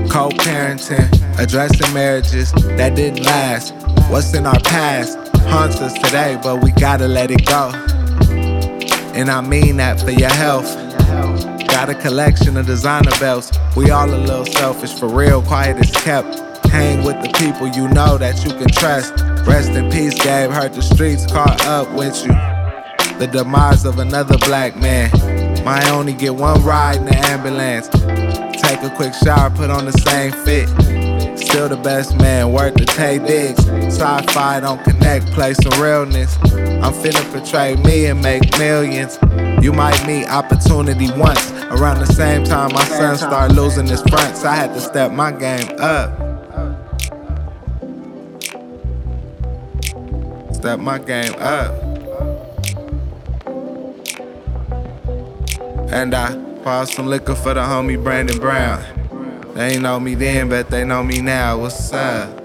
Co-parenting, addressing marriages that didn't last. What's in our past haunts us today, but we gotta let it go. And I mean that for your health. Got a collection of designer belts. We all a little selfish, for real, quiet is kept. Hang with the people you know that you can trust. Rest in peace, Gabe, heard the streets caught up with you. The demise of another black man. Might only get one ride in the ambulance. Take a quick shower, put on the same fit. Still the best man, worth the Tay Diggs. Sci-fi don't connect, play some realness. I'm finna portray me and make millions. You might meet opportunity once. Around the same time my son started losing his fronts, I had to step my game up. Step my game up. And I bought some liquor for the homie Brandon Brown. They ain't know me then, but they know me now. What's up?